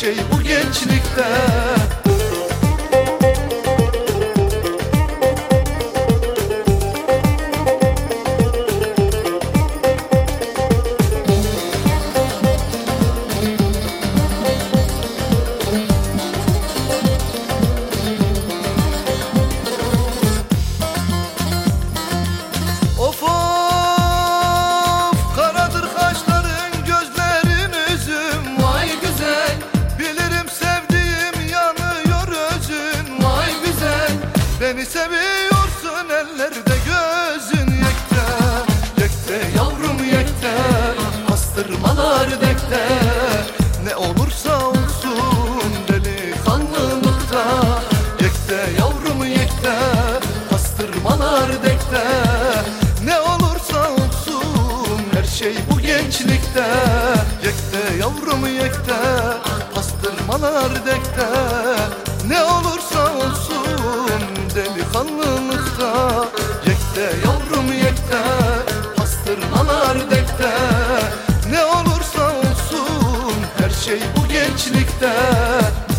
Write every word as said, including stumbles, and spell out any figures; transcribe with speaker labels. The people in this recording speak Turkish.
Speaker 1: şey bu gençlikte. Of of, karadır kaşların, gözlerin üzüm.
Speaker 2: Vay güzel,
Speaker 1: Bilirim sevdiğim yanıyor özün.
Speaker 2: vay güzel,
Speaker 1: Beni seviyorsun, ellerde gözün yekte. Yekte yavrum yekte, bastırmalar dekte. Ne olursa olsun delikanlılıkta. Yekte yavrum yekte, bastırmalar dekte. Ne olursa olsun her şey bu gençlikte. Yekte yavrum yekte, bastırmalar dekte. Ne olursa olsun delikanlılıkta. Yekte yavrum yekte, bastırmalar dekte. Ne olursa olsun her şey bu gençlikte.